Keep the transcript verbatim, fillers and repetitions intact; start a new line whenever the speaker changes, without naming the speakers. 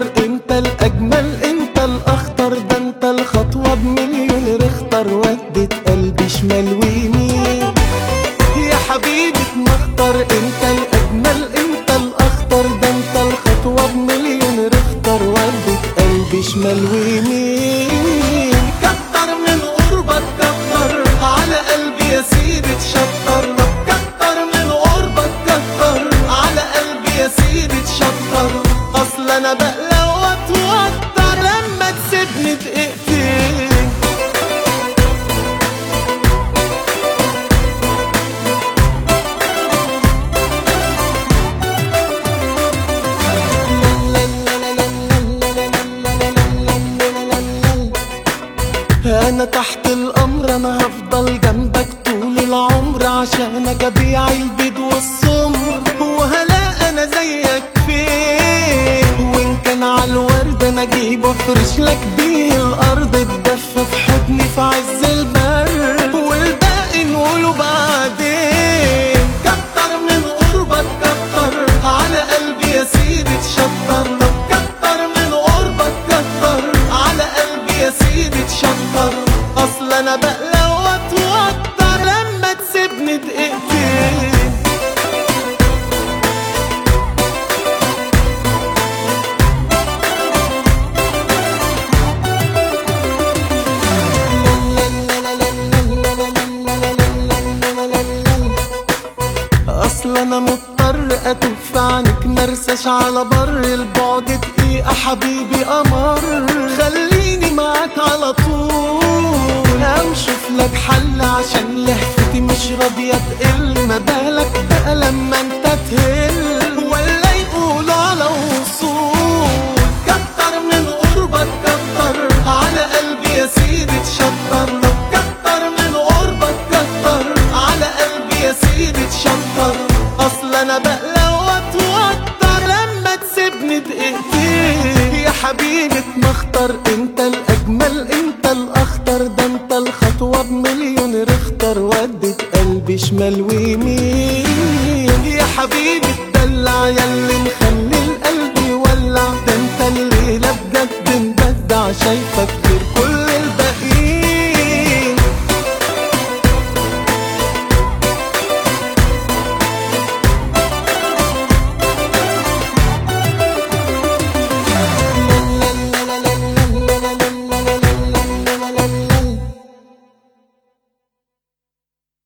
انت الاجمل انت الاخطر، ده انت الخطوة بمليون رختر، ودت قلبي شمال ويمين يا حبيبي اتمخطر. انت الاجمل انت الاخطر، ده انت الخطوة بمليون رختر، ودت قلبي شمال ويمين. كتر من قربك كتر على قلبي يا سيدي تشطر، كتر من قربك كتر على قلبي يا سيدي تشطر. اصل انا بقلق واتوتر لما تسيبني دقيقتين. انا تحت الامر، انا هفضل جنبك طول العمر، عشانك ابيع البيض والسمر، وهلا انا زيك فين. وان كان عالورد انا اجيب وافرش لك بيه الارض، تدفى في حضني في عز البرد، والباقي نقوله بعدين. كتر من قربك كتر على قلبي يا سيدي تشطر، كتر من قربك كتر على قلبي يا سيدي تشطر. اصل انا بقلق واتوتر لما تسيبني دقيقتين. اصل انا مضطر اتوف عنك، مرساش على بر البعد دقيقة حبيبي قمر، خليني معاك على طول، او شوف لك حل عشان لهفتي مش راضية تقل. ما بالك بقى لما انت تهل ولا يقولوا على وصول. كتر من قربك كتر على قلبي يا سيدي تشطر، كتر من قربك كتر على قلبي يا سيدي تشطر. اصل انا بقلق واتوتر لما تسيبني دقيقتين يا حبيبي اتمخطر. انت الاجمل انت الاخطر، ده انت الخطوة بمليون رختر، ودت قلبي شمال ويمين يا حبيبي اتدلع ياللي مخلي